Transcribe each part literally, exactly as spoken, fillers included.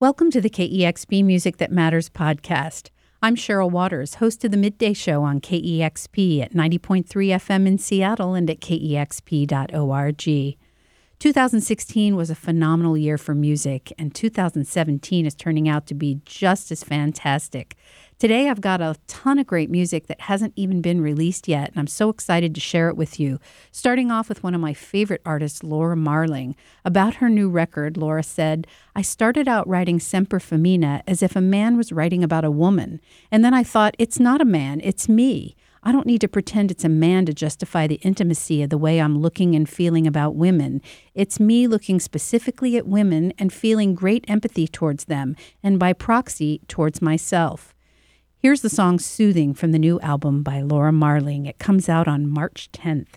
Welcome to the K E X P Music That Matters podcast. I'm Cheryl Waters, host of the Midday Show on K E X P at ninety point three F M in Seattle and at K E X P dot org. two thousand sixteen was a phenomenal year for music, and two thousand seventeen is turning out to be just as fantastic. Today, I've got a ton of great music that hasn't even been released yet, and I'm so excited to share it with you. Starting off with one of my favorite artists, Laura Marling. About her new record, Laura said, "I started out writing Semper Femina as if a man was writing about a woman. And then I thought, it's not a man, it's me. I don't need to pretend it's a man to justify the intimacy of the way I'm looking and feeling about women. It's me looking specifically at women and feeling great empathy towards them, and by proxy, towards myself." Here's the song Soothing from the new album by Laura Marling. It comes out on March tenth.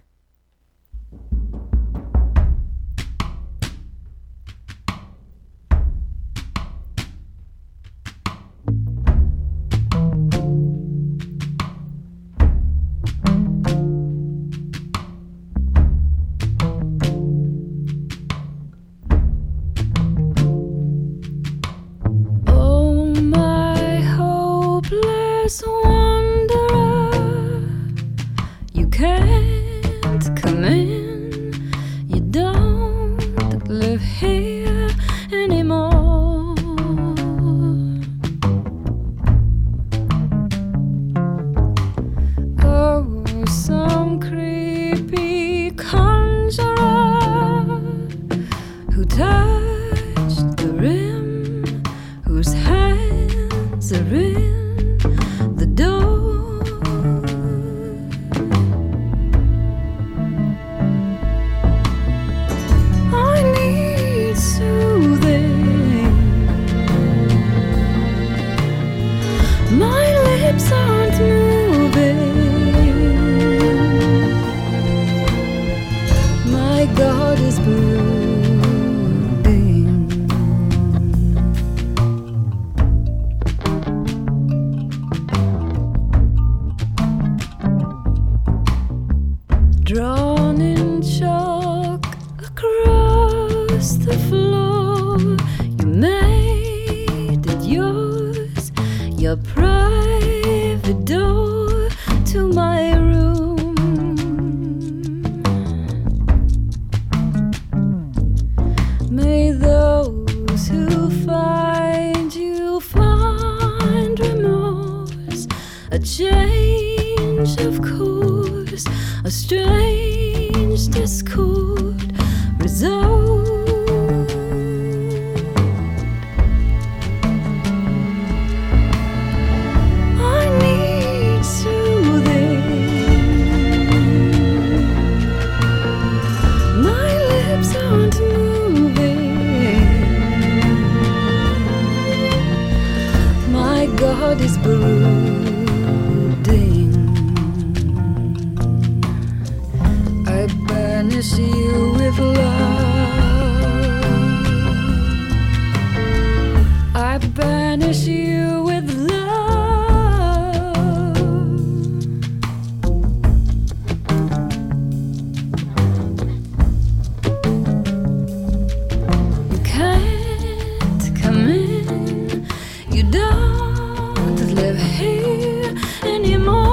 Wanderer, you can't come in, you don't live here anymore. Oh, some creepy conjurer who touched the rim, whose hands are in the door. I need soothing. My lips aren't moving. My God is brooding. Drawn in chalk across the floor, you made it yours, your private door to my room. May those who find you find remorse, a change of course, a strange discord resolved. I need soothing. My lips aren't moving. My God is brooding. Banish you with love. I banish you with love. You can't come in. You don't live here anymore.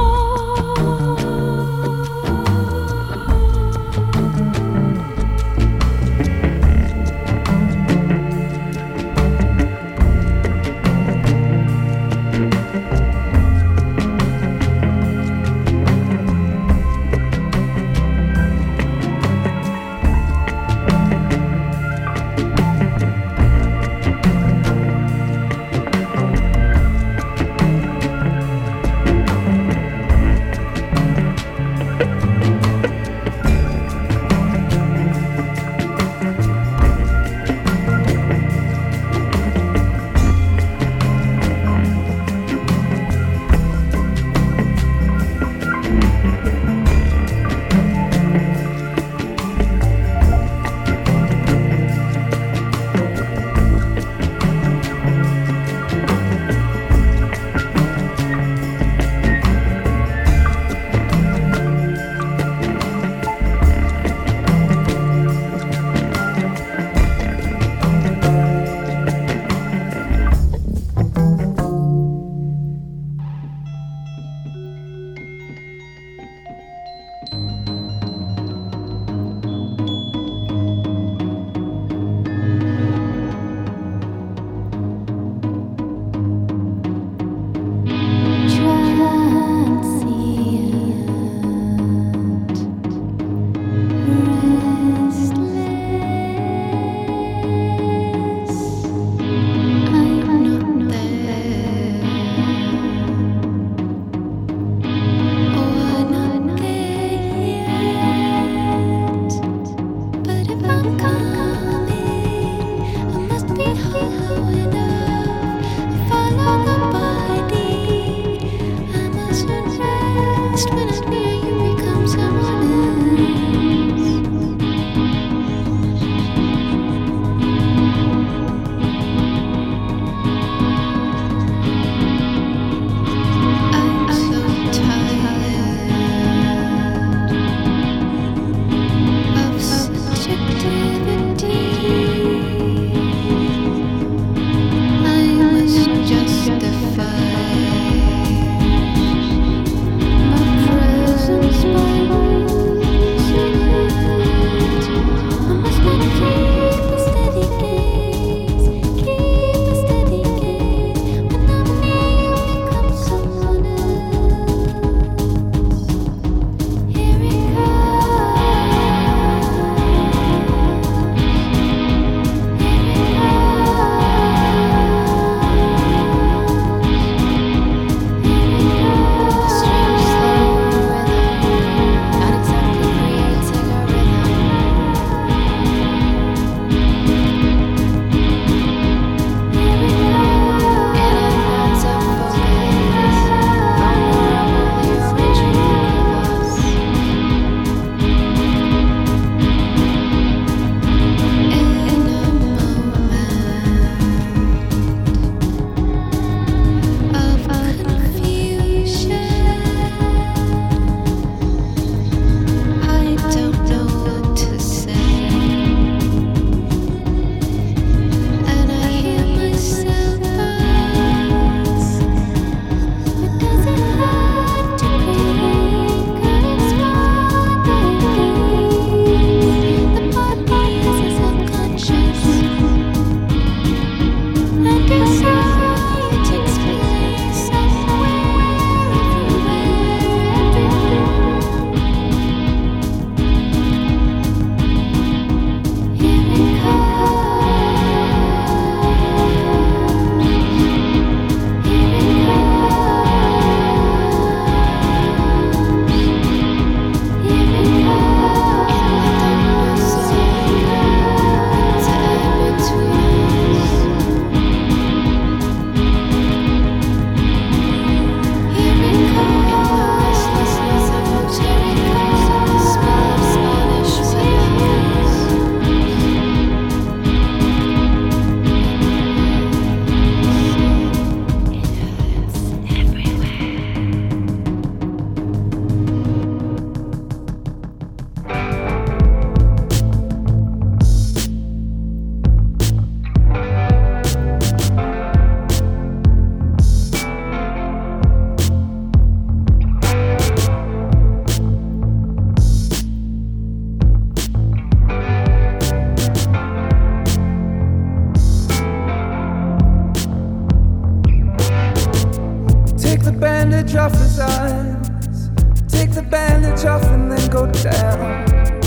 bandage off his eyes. Take the bandage off and then go down.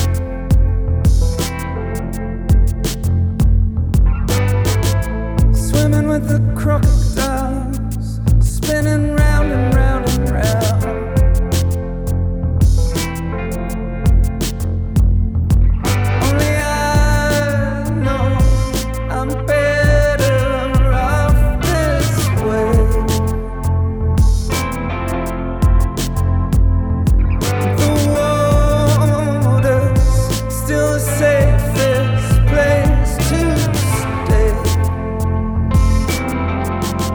Swimming with the crocodiles, spinning round and round and round. Only I know I'm better off this way. The water's still the safest place to stay.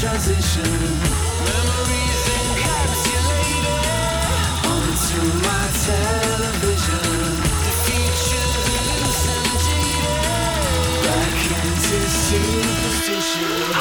transition. Memories encapsulated onto my television. The future's hallucinated back into superstition.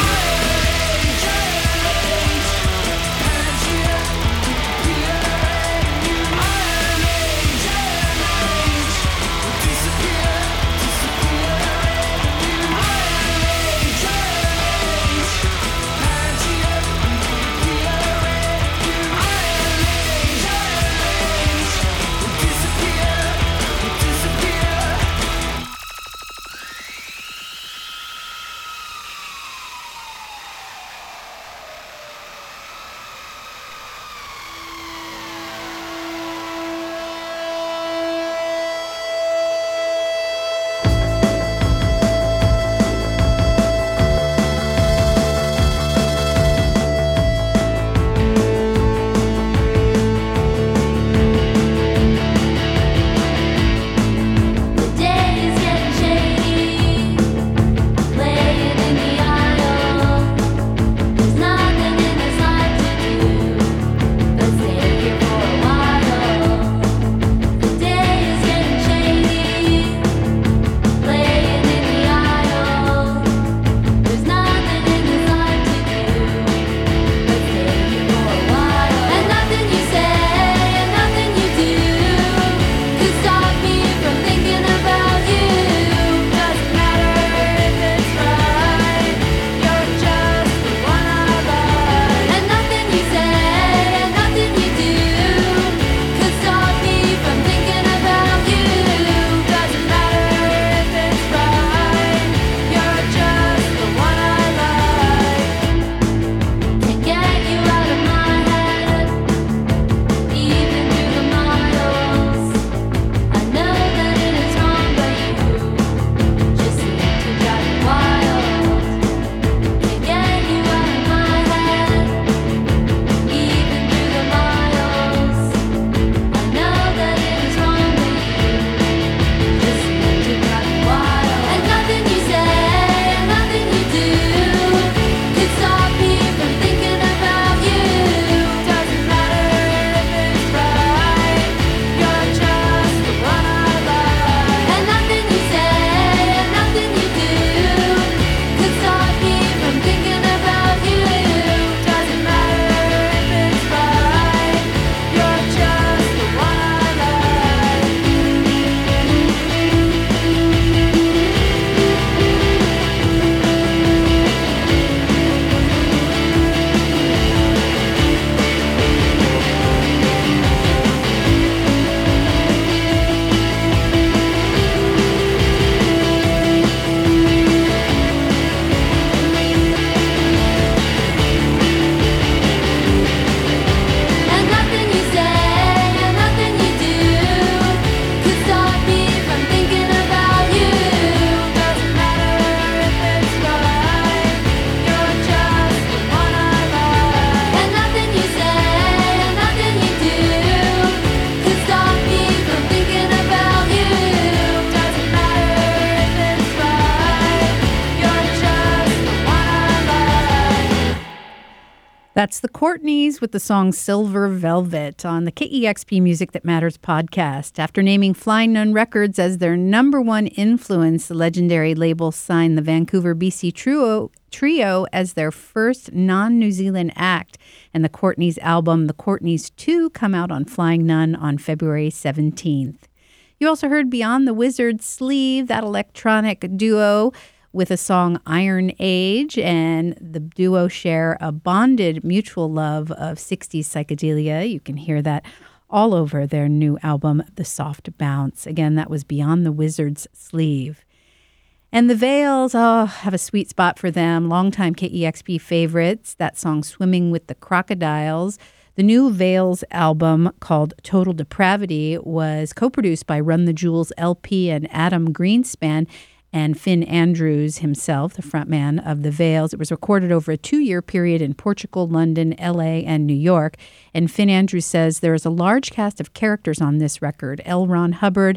That's the Courtneys with the song Silver Velvet on the K E X P Music That Matters podcast. After naming Flying Nun Records as their number one influence, the legendary label signed the Vancouver, B C trio, trio as their first non-New Zealand act. And the Courtneys album, The Courtneys two, come out on Flying Nun on February seventeenth. You also heard Beyond the Wizard's Sleeve, that electronic duo, with a song Iron Age, and the duo share a bonded mutual love of sixties psychedelia. You can hear that all over their new album, The Soft Bounce. Again, that was Beyond the Wizard's Sleeve. And the Veils, oh, have a sweet spot for them. Longtime K E X P favorites, that song Swimming with the Crocodiles. The new Veils album, called Total Depravity, was co-produced by Run the Jewels L P and Adam Greenspan, and Finn Andrews himself, the frontman of the Veils. It was recorded over a two-year period in Portugal, London, L A, and New York. And Finn Andrews says there is a large cast of characters on this record. L. Ron Hubbard,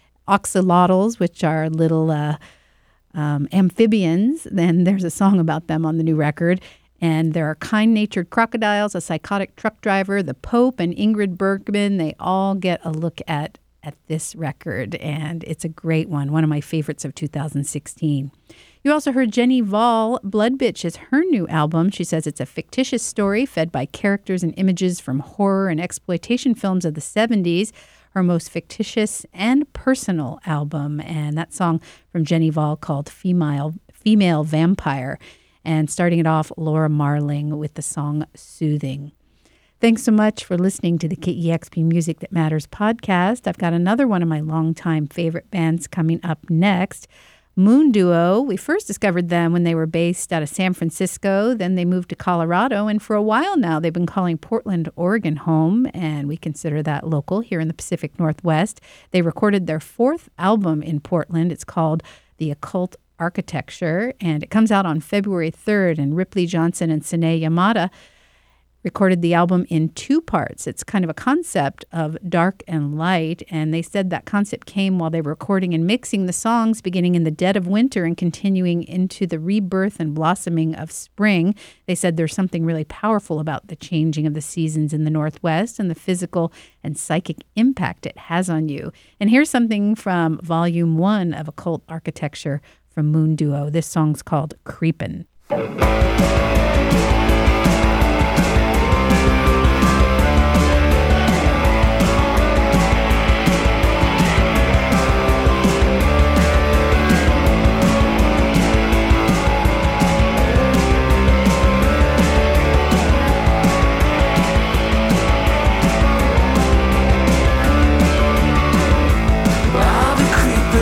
oxalotls, which are little uh, um, amphibians. Then there's a song about them on the new record. And there are kind-natured crocodiles, a psychotic truck driver, the Pope, and Ingrid Bergman. They all get a look at, at this record, and it's a great one, one of my favorites of two thousand sixteen. You also heard Jenny Vall. Blood Bitch is her new album. She says it's a fictitious story fed by characters and images from horror and exploitation films of the seventies. Her most fictitious and personal album. And that song from Jenny Vall called Female, Female Vampire. And starting it off, Laura Marling with the song Soothing. Thanks so much for listening to the K E X P Music That Matters podcast. I've got another one of my longtime favorite bands coming up next. Moon Duo. We first discovered them when they were based out of San Francisco. Then they moved to Colorado. And for a while now, they've been calling Portland, Oregon home. And we consider that local here in the Pacific Northwest. They recorded their fourth album in Portland. It's called The Occult Architecture. And it comes out on February third. And Ripley Johnson and Sine Yamada recorded the album in two parts. It's kind of a concept of dark and light, and they said that concept came while they were recording and mixing the songs beginning in the dead of winter and continuing into the rebirth and blossoming of spring. They said there's something really powerful about the changing of the seasons in the Northwest and the physical and psychic impact it has on you. And here's something from Volume one of Occult Architecture from Moon Duo. This song's called Creepin'.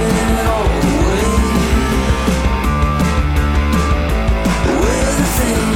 Things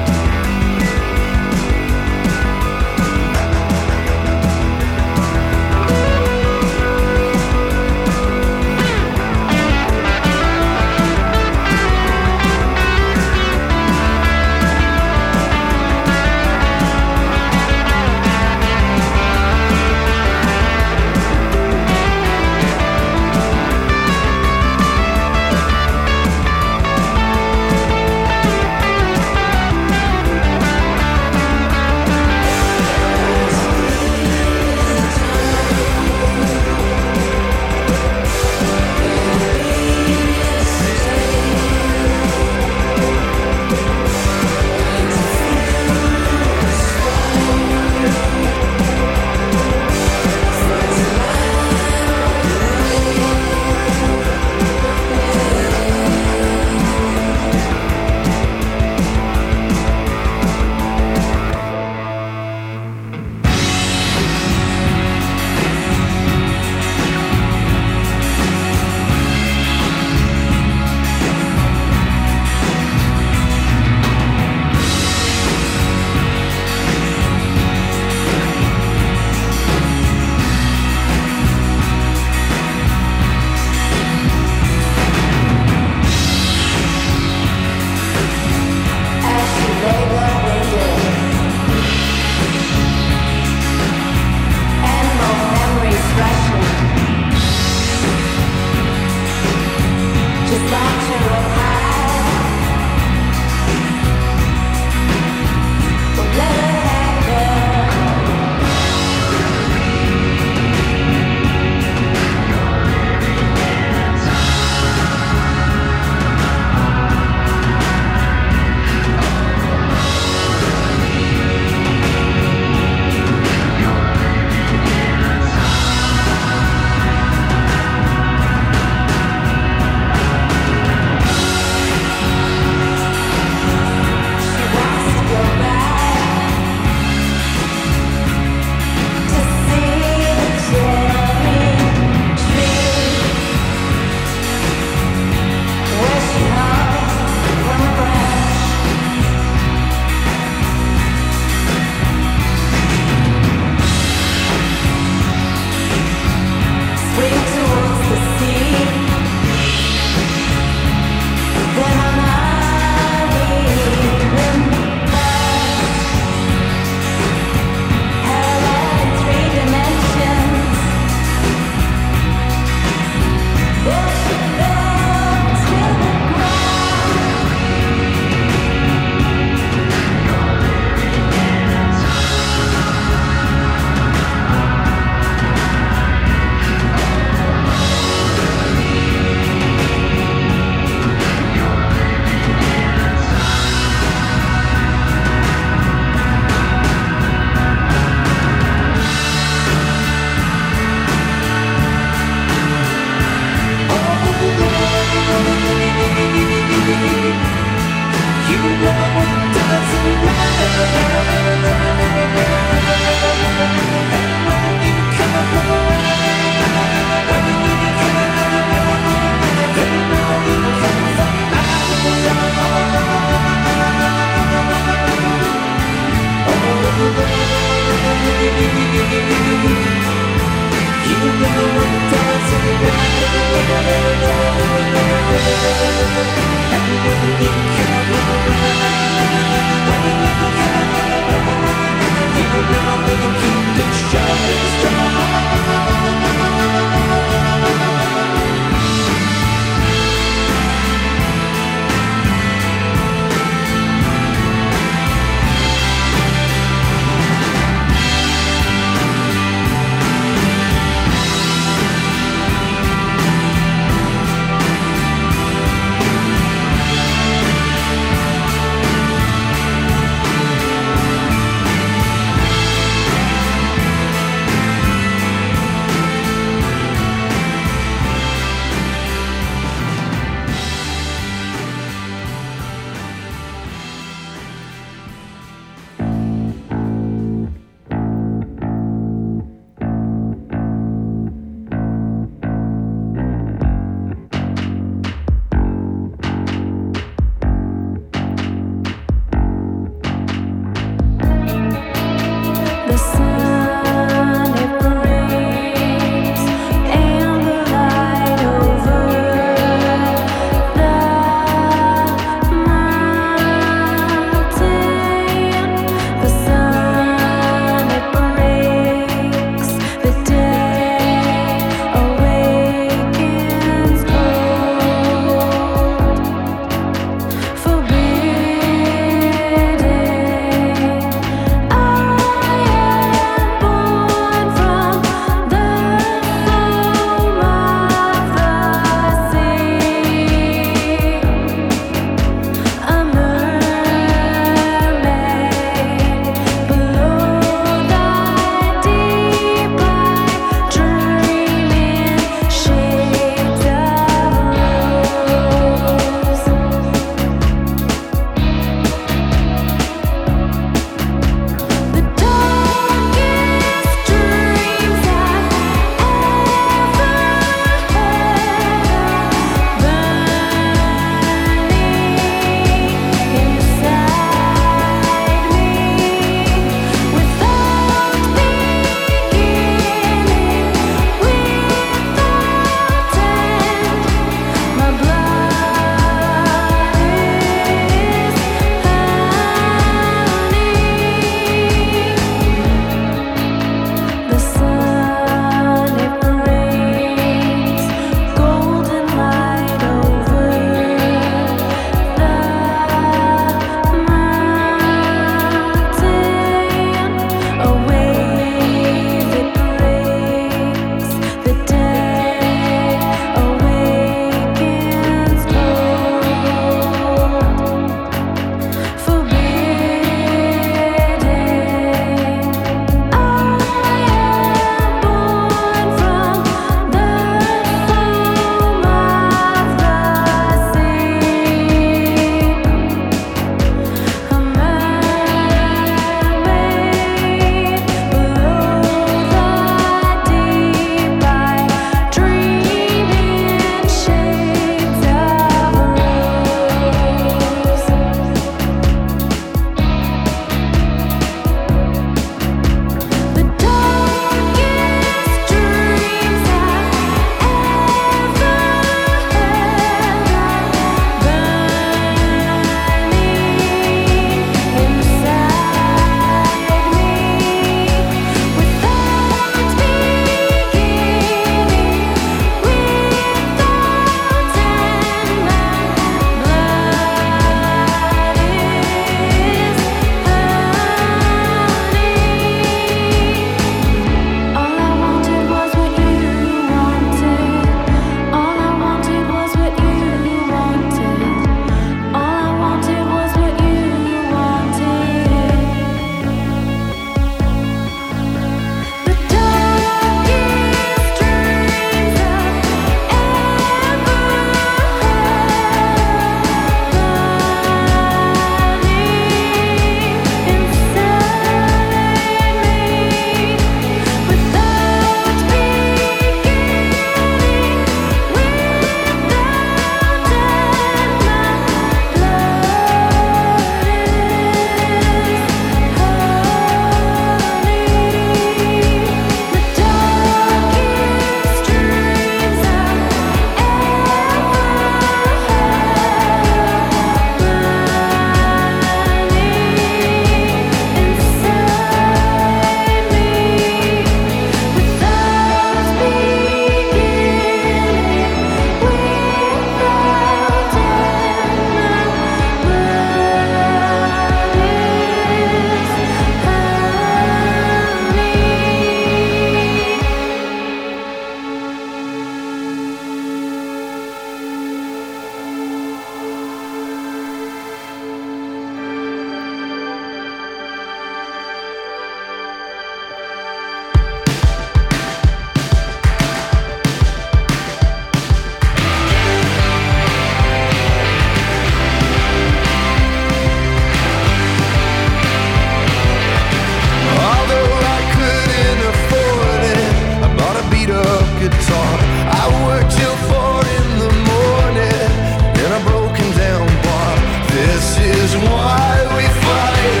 This is why we fight.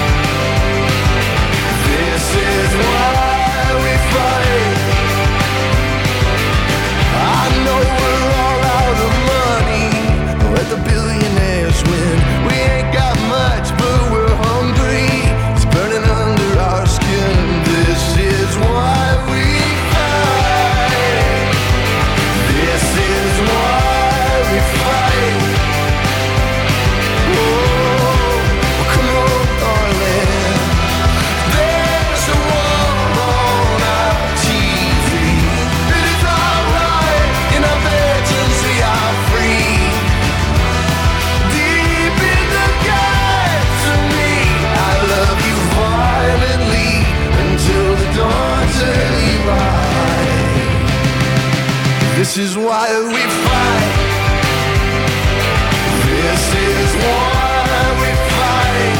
This is why we fight. I know we're all out of money. Let the billionaires win. We ain't got much, but we're hungry. It's burning under our skin. This is why we fight. This is why we fight. Oh, come on, darling. There's a war on our T V. It is alright. In our bedrooms we are free. Deep in the guts of me, I love you violently until the dawn's early light. This is why we fight. This is why we fight.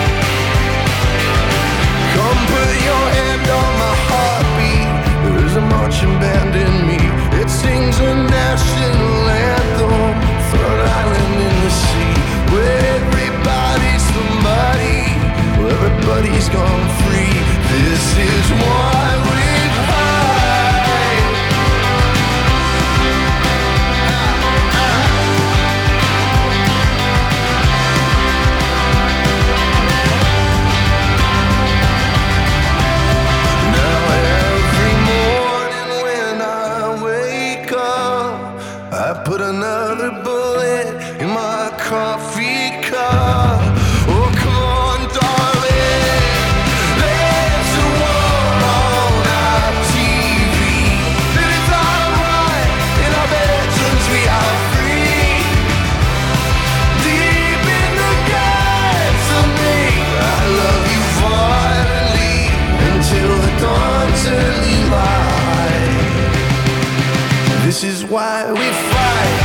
Come put your hand on my heartbeat. There is a marching band in me. It sings a national anthem. Third island in the sea, where everybody's somebody, where everybody's gone free. This is why we fight. Now every morning when I wake up, I put another bullet in my coffee cup. Oh, come on, darling. There's a war on our T V. It is alright. In our bedrooms we are free. Deep in the guts of me, I love you violently until the dawn's early light. This is why we fight.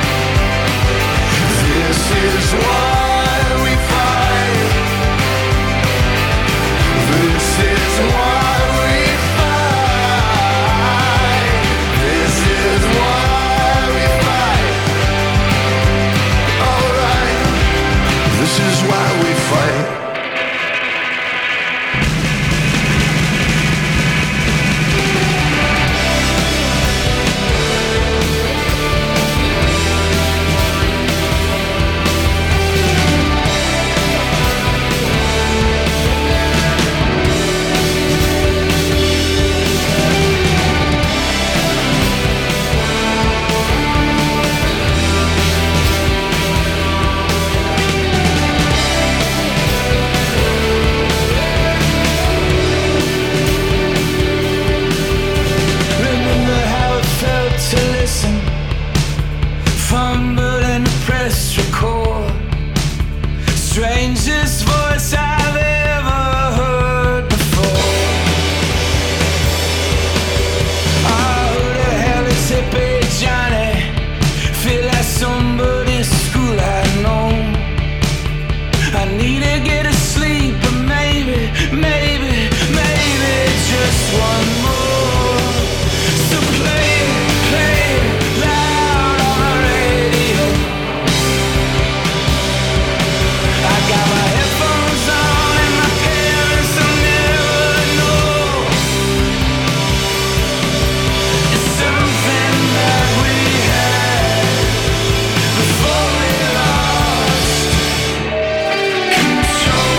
This is why we fight. This is why we fight. This is why we fight. Alright. This is why we fight. Remember how it felt to listen, fumble and press record. Strangest voice I've ever heard before. Oh, who the hell is hippie Johnny? Feel like somebody's school I know. I need to get to sleep, but maybe, maybe, maybe just one more. So play, play loud on the radio. I got my headphones on and my parents will never know. It's something that we had before we lost control.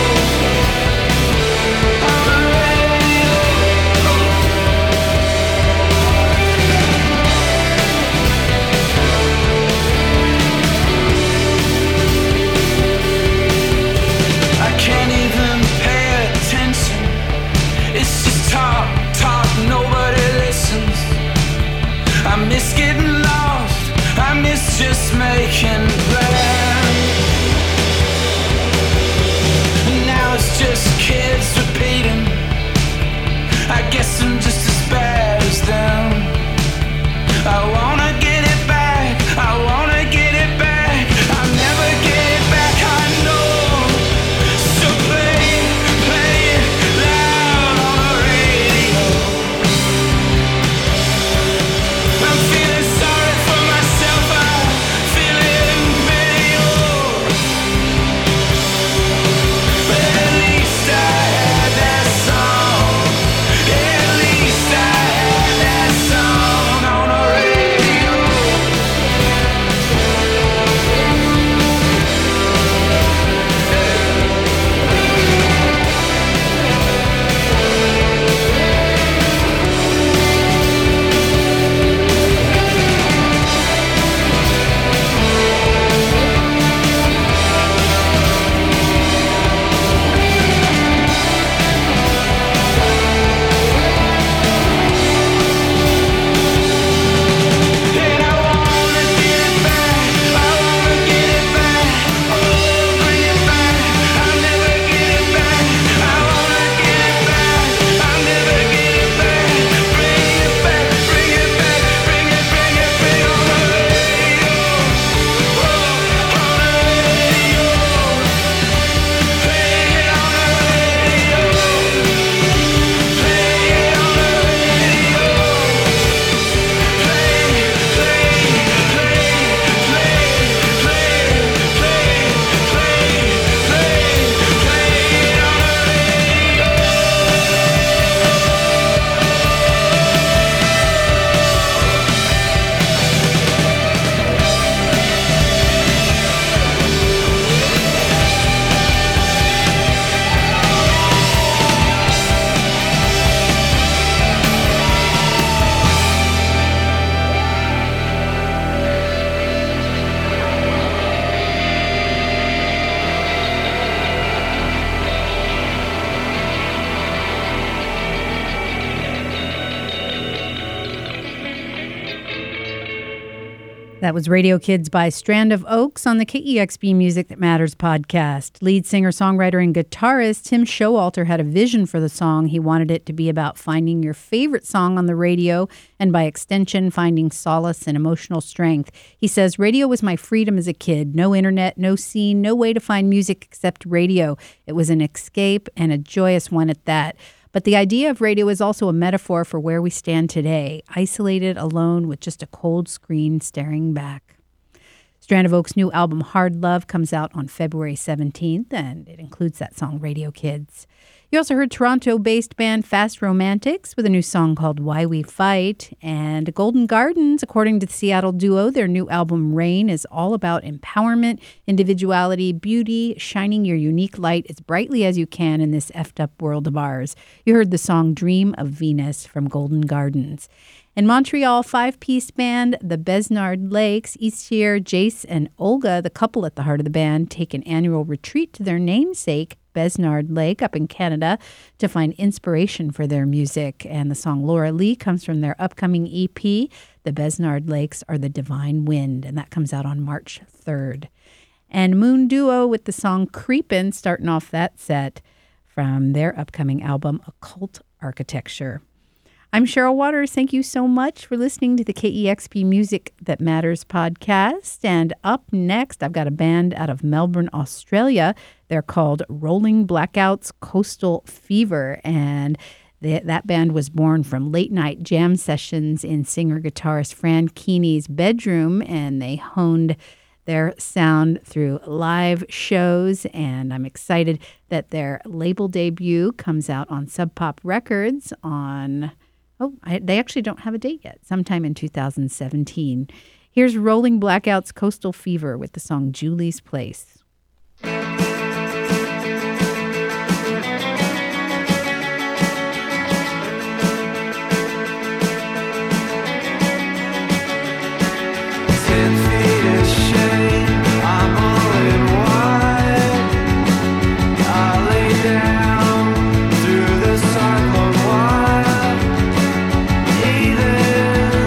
That was Radio Kids by Strand of Oaks on the K E X P Music That Matters podcast. Lead singer, songwriter, and guitarist Tim Showalter had a vision for the song. He wanted it to be about finding your favorite song on the radio and, by extension, finding solace and emotional strength. He says, radio was my freedom as a kid. No internet, no scene, no way to find music except radio. It was an escape and a joyous one at that. But the idea of radio is also a metaphor for where we stand today, isolated, alone, with just a cold screen staring back. Strand of Oaks' new album, Hard Love, comes out on February seventeenth, and it includes that song, Radio Kids. You also heard Toronto-based band Fast Romantics with a new song called Why We Fight. And Golden Gardens, according to the Seattle duo, their new album Rain is all about empowerment, individuality, beauty, shining your unique light as brightly as you can in this effed up world of ours. You heard the song Dream of Venus from Golden Gardens. In Montreal, five-piece band The Besnard Lakes, each year Jace and Olga, the couple at the heart of the band, take an annual retreat to their namesake, Besnard Lake, up in Canada, to find inspiration for their music. And the song Laura Lee comes from their upcoming E P, The Besnard Lakes Are the Divine Wind, and that comes out on March third. And Moon Duo with the song Creepin', starting off that set from their upcoming album, Occult Architecture. I'm Cheryl Waters. Thank you so much for listening to the K E X P Music That Matters podcast. And up next, I've got a band out of Melbourne, Australia. They're called Rolling Blackouts Coastal Fever. And they, that band was born from late-night jam sessions in singer-guitarist Fran Keeney's bedroom. And they honed their sound through live shows. And I'm excited that their label debut comes out on Sub Pop Records on... Oh, I, they actually don't have a date yet. Sometime in two thousand seventeen. Here's Rolling Blackouts Coastal Fever with the song Julie's Place.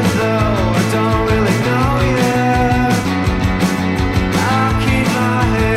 My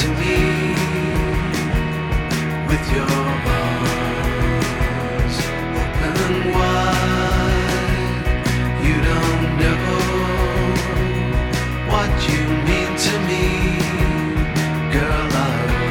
to me with your arms open wide. You don't know what you mean to me, girl. I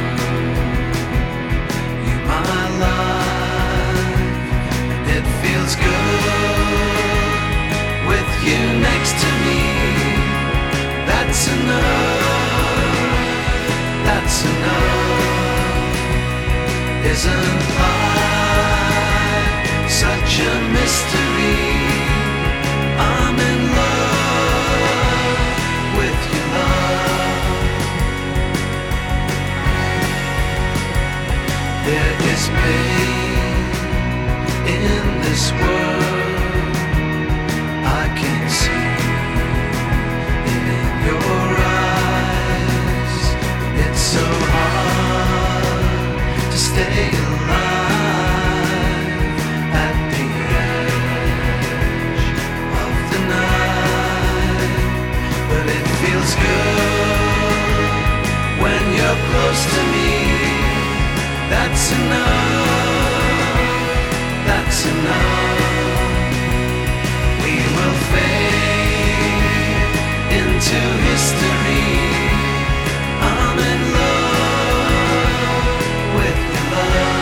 owe you my life. It feels good with you next to me. That's enough, that's enough. Isn't life such a mystery? I'm in love with your love. There is pain in this world I can see it in your eyes. It's so hard to stay alive at the edge of the night, but it feels good when you're close to me. That's enough, that's enough. We will fade into history. I'm in love with your love.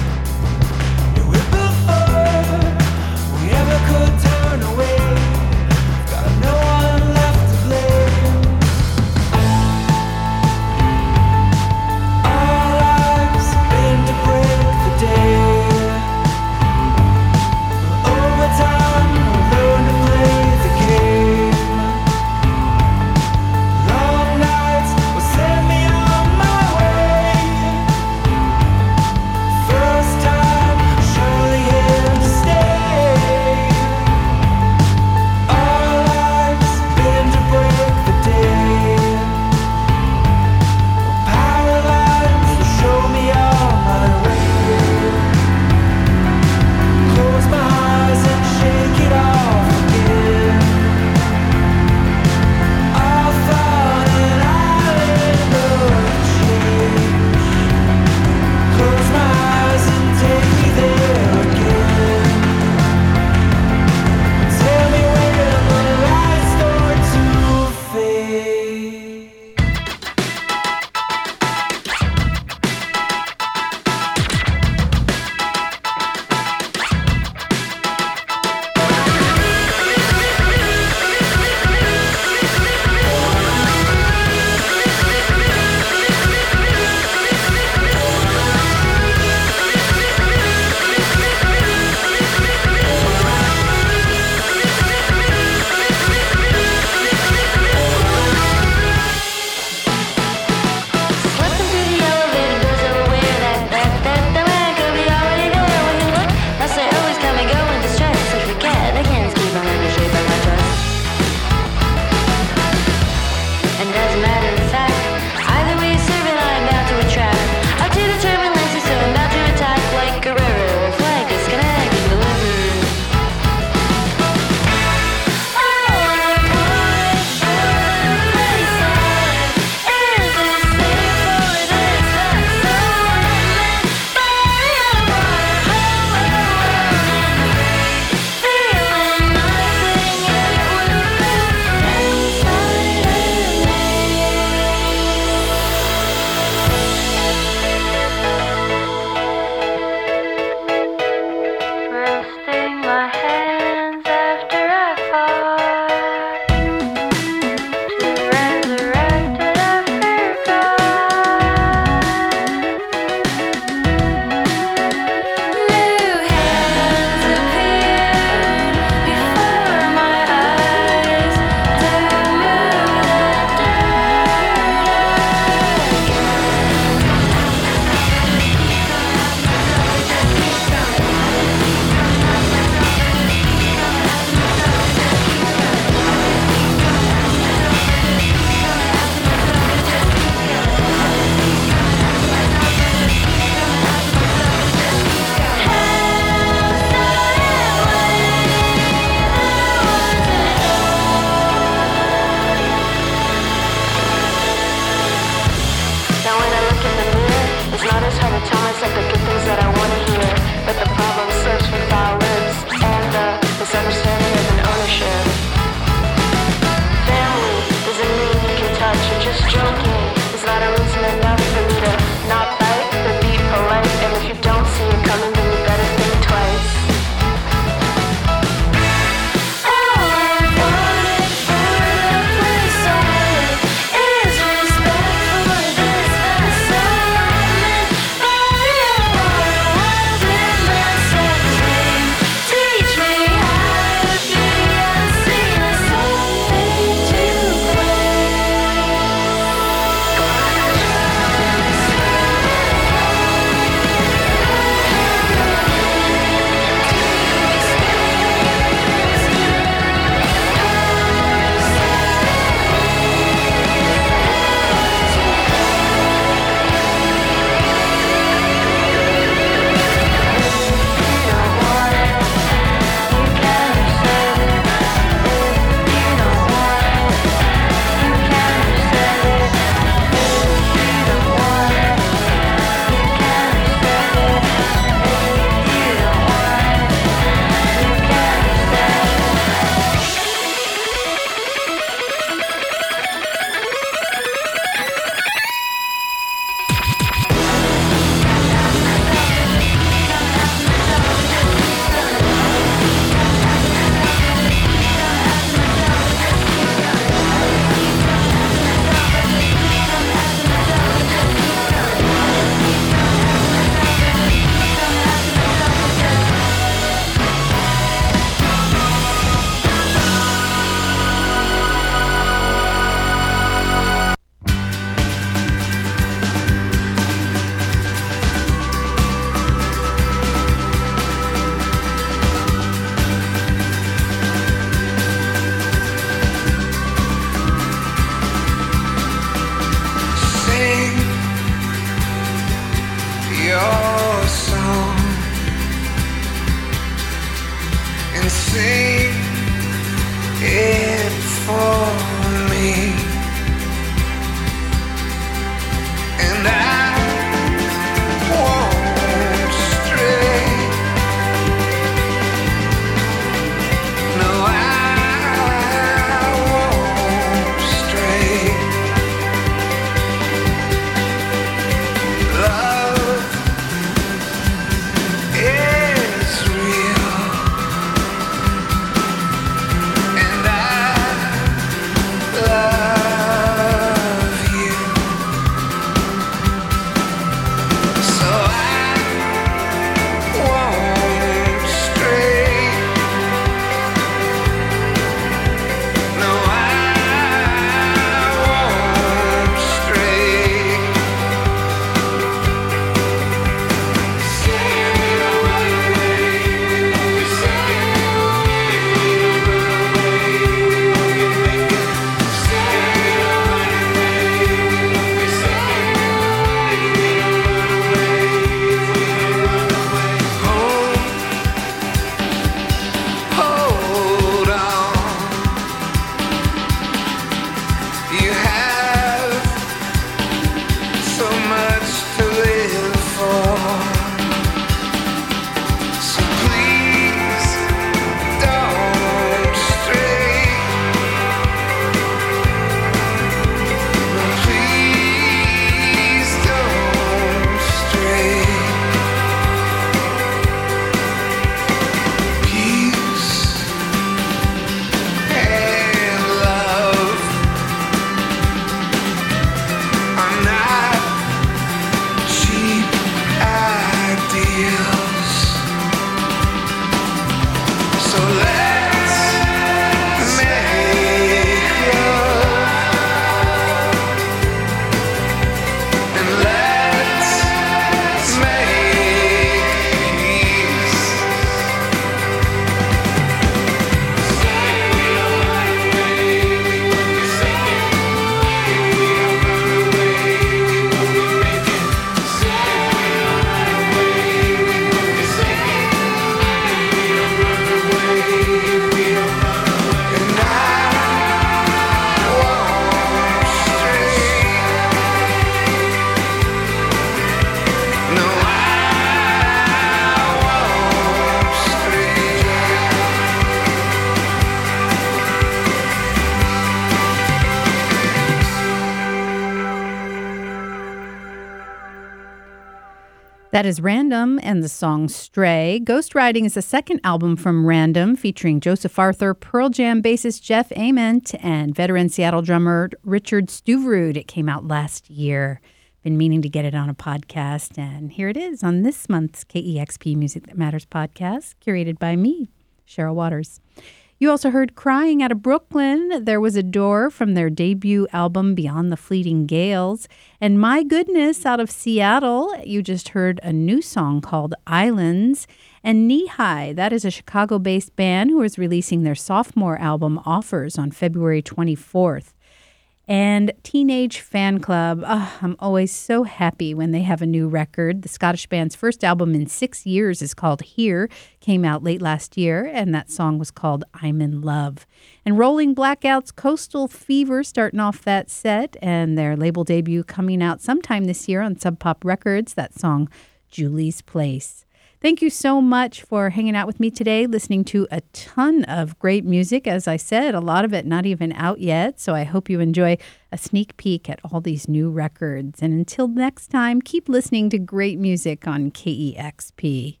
That is Random and the song Stray. Ghost Riding is the second album from Random, featuring Joseph Arthur, Pearl Jam bassist Jeff Ament, and veteran Seattle drummer Richard Stuverud. It came out last year. Been meaning to get it on a podcast, and here it is on this month's K E X P Music That Matters podcast, curated by me, Cheryl Waters. You also heard Crying Out of Brooklyn, There Was a Door from their debut album Beyond the Fleeting Gales, and My Goodness out of Seattle. You just heard a new song called Islands, and Knee High, that is a Chicago-based band who is releasing their sophomore album Offers on February twenty-fourth. And Teenage Fan Club, oh, I'm always so happy when they have a new record. The Scottish band's first album in six years is called Here, came out late last year, and that song was called I'm in Love. And Rolling Blackouts, Coastal Fever starting off that set, and their label debut coming out sometime this year on Sub Pop Records, that song Julie's Place. Thank you so much for hanging out with me today, listening to a ton of great music. As I said, a lot of it not even out yet, so I hope you enjoy a sneak peek at all these new records. And until next time, keep listening to great music on K E X P.